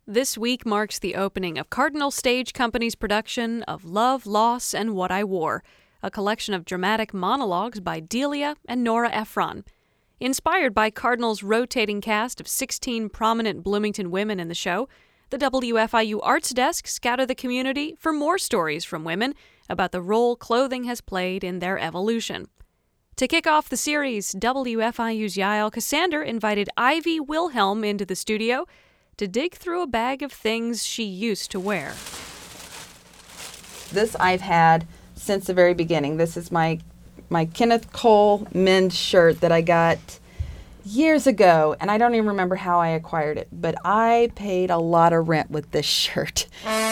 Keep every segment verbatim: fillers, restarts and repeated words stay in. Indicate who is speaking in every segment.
Speaker 1: This week marks the opening of Cardinal Stage Company's production of Love, Loss, and What I Wore, a collection of dramatic monologues by Delia and Nora Ephron. Inspired by Cardinal's rotating cast of sixteen prominent Bloomington women in the show, the W F I U Arts Desk scouted the community for more stories from women about the role clothing has played in their evolution. To kick off the series, W F I U's Yael Ksander invited Ivy Wilhelm into the studio to dig through a bag of things she used to wear.
Speaker 2: This I've had since the very beginning. This is my my Kenneth Cole men's shirt that I got years ago, and I don't even remember how I acquired it, but I paid a lot of rent with this shirt.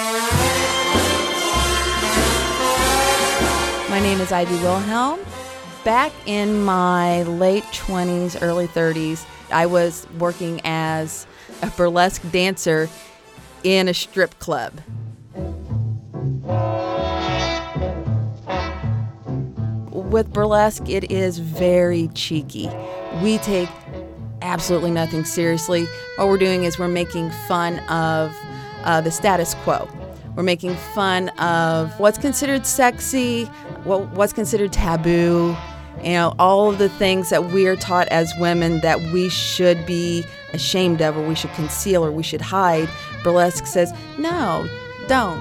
Speaker 2: My name is Ivy Wilhelm. Back in my late twenties, early thirties, I was working as a burlesque dancer in a strip club. With burlesque, it is very cheeky. We take absolutely nothing seriously. What we're doing is we're making fun of uh, the status quo. We're making fun of what's considered sexy, what, what's considered taboo, you know, all of the things that we are taught as women that we should be ashamed of, or we should conceal, or we should hide. Burlesque says, no, don't.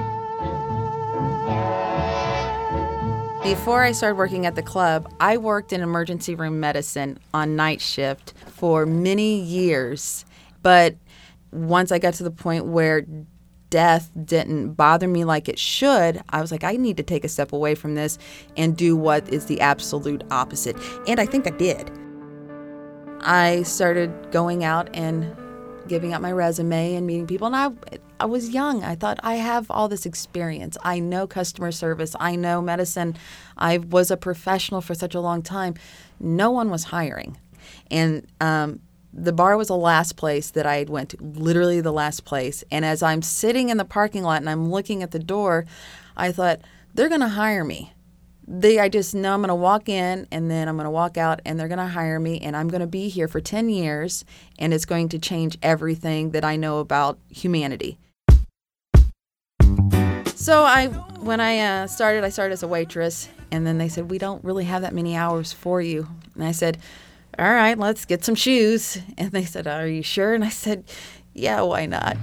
Speaker 2: Before I started working at the club, I worked in emergency room medicine on night shift for many years. But once I got to the point where death didn't bother me like it should, I was like, I need to take a step away from this and do what is the absolute opposite. And I think I did. I started going out and giving out my resume and meeting people. And I, I was young. I thought, I have all this experience. I know customer service. I know medicine. I was a professional for such a long time. No one was hiring. And um, the bar was the last place that I went to, literally the last place. And as I'm sitting in the parking lot and I'm looking at the door, I thought, they're going to hire me. They, I just know I'm going to walk in and then I'm going to walk out and they're going to hire me and I'm going to be here for ten years and it's going to change everything that I know about humanity. So I, when I uh, started, I started as a waitress and then they said, we don't really have that many hours for you. And I said, all right, let's get some shoes. And they said, are you sure? And I said, yeah, why not?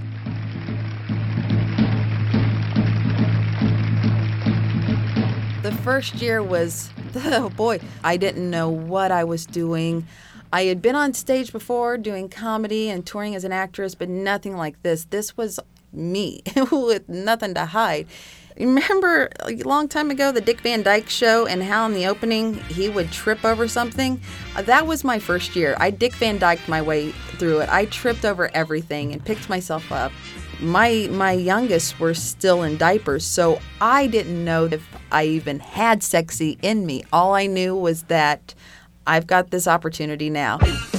Speaker 2: The first year was, oh boy, I didn't know what I was doing. I had been on stage before doing comedy and touring as an actress, but nothing like this. This was me with nothing to hide. Remember a long time ago the Dick Van Dyke Show and how in the opening he would trip over something? That was my first year. I Dick Van Dyked my way through it. I tripped over everything and picked myself up. My my youngest were still in diapers, so I didn't know if I even had sexy in me. All I knew was that I've got this opportunity now.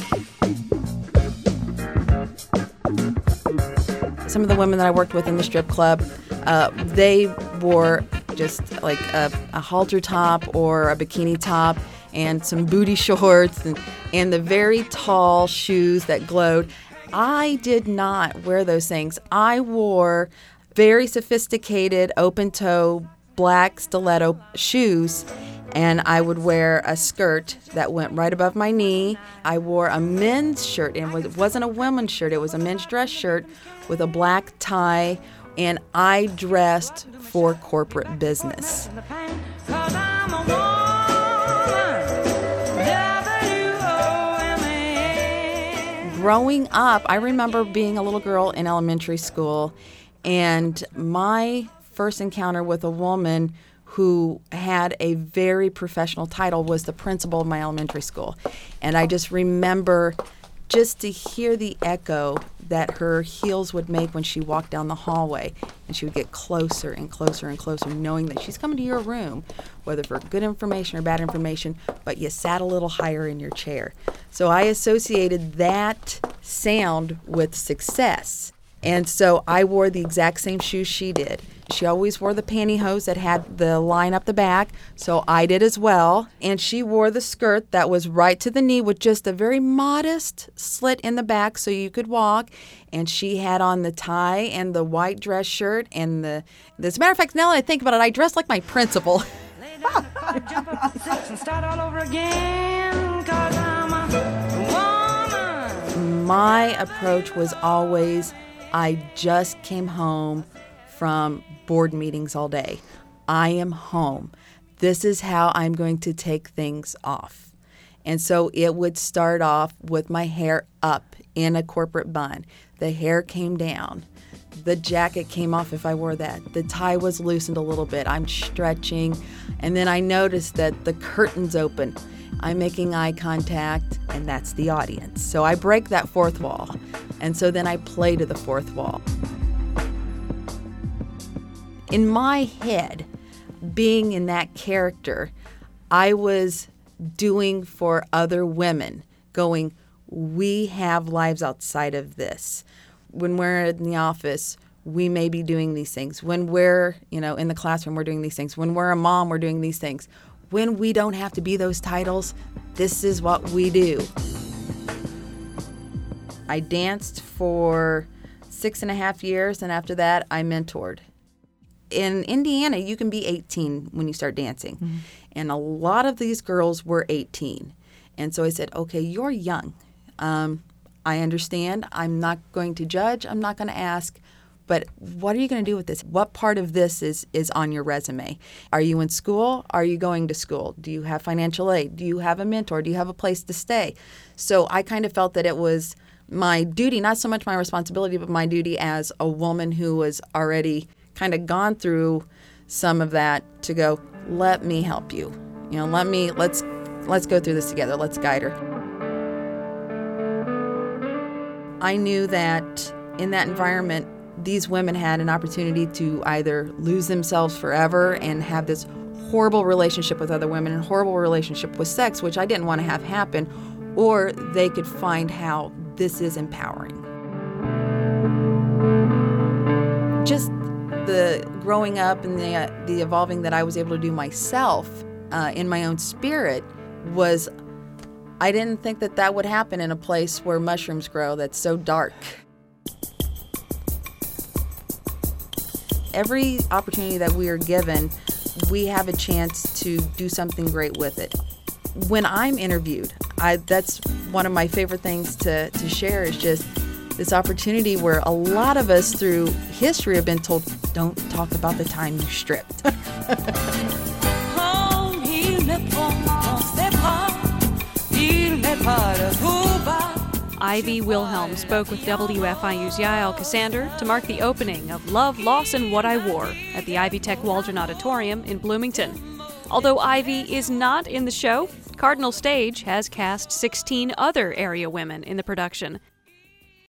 Speaker 2: Some of the women that I worked with in the strip club, uh, they wore just like a, a halter top or a bikini top and some booty shorts and, and the very tall shoes that glowed. I did not wear those things. I wore very sophisticated open-toe black stiletto shoes, and I would wear a skirt that went right above my knee. I wore a men's shirt, and it wasn't a women's shirt. It was a men's dress shirt with a black tie, and I dressed for corporate business. Growing up, I remember being a little girl in elementary school, and my first encounter with a woman who had a very professional title was the principal of my elementary school. And I just remember just to hear the echo that her heels would make when she walked down the hallway. And she would get closer and closer and closer, knowing that she's coming to your room, whether for good information or bad information, but you sat a little higher in your chair. So I associated that sound with success. And so I wore the exact same shoes she did. She always wore the pantyhose that had the line up the back, so I did as well. And she wore the skirt that was right to the knee with just a very modest slit in the back so you could walk. And she had on the tie and the white dress shirt. And the, as a matter of fact, now that I think about it, I dressed like my principal.
Speaker 3: Jump up six and start all over again, 'cause I'm a woman.
Speaker 2: My approach was always, I just came home from board meetings all day. I am home. This is how I'm going to take things off. And so it would start off with my hair up in a corporate bun. The hair came down. The jacket came off if I wore that. The tie was loosened a little bit. I'm stretching. And then I noticed that the curtain's open. I'm making eye contact, and that's the audience. So I break that fourth wall. And so then I play to the fourth wall. In my head, being in that character, I was doing for other women, going, we have lives outside of this. When we're in the office, we may be doing these things. When we're, you know, in the classroom, we're doing these things. When we're a mom, we're doing these things. When we don't have to be those titles, this is what we do. I danced for six and a half years, and after that, I mentored. In Indiana, you can be eighteen when you start dancing. Mm-hmm. And a lot of these girls were eighteen. And so I said, okay, you're young. Um, I understand. I'm not going to judge. I'm not going to ask. But what are you going to do with this? What part of this is, is on your resume? Are you in school? Are you going to school? Do you have financial aid? Do you have a mentor? Do you have a place to stay? So I kind of felt that it was my duty, not so much my responsibility, but my duty as a woman who was already kind of gone through some of that to go, let me help you. You know, let me, let's, let's go through this together. Let's guide her. I knew that in that environment, these women had an opportunity to either lose themselves forever and have this horrible relationship with other women and horrible relationship with sex, which I didn't want to have happen, or they could find how this is empowering. Just the growing up and the, uh, the evolving that I was able to do myself uh, in my own spirit was, I didn't think that that would happen in a place where mushrooms grow that's so dark. Every opportunity that we are given, we have a chance to do something great with it. When I'm interviewed, I, that's one of my favorite things to, to share is just this opportunity where a lot of us through history have been told, don't talk about the time you stripped.
Speaker 1: Ivy Wilhelm spoke with W F I U's Yael Ksander to mark the opening of Love, Loss, and What I Wore at the Ivy Tech Waldron Auditorium in Bloomington. Although Ivy is not in the show, Cardinal Stage has cast sixteen other area women in the production.